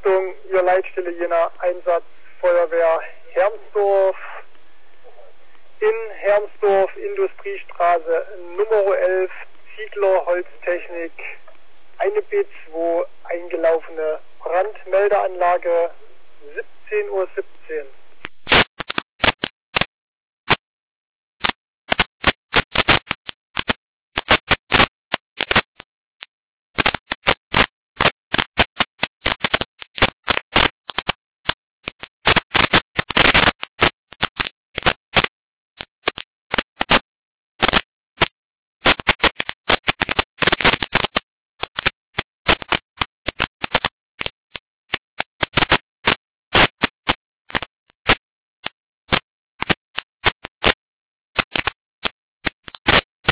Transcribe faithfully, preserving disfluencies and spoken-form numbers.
Achtung, Ihr Leitstelle Jena, Einsatz Feuerwehr Hermsdorf. In Hermsdorf, Industriestraße Nummer elf, Ziegler Holztechnik, eine B zwei eingelaufene Brandmeldeanlage, siebzehn Uhr siebzehn.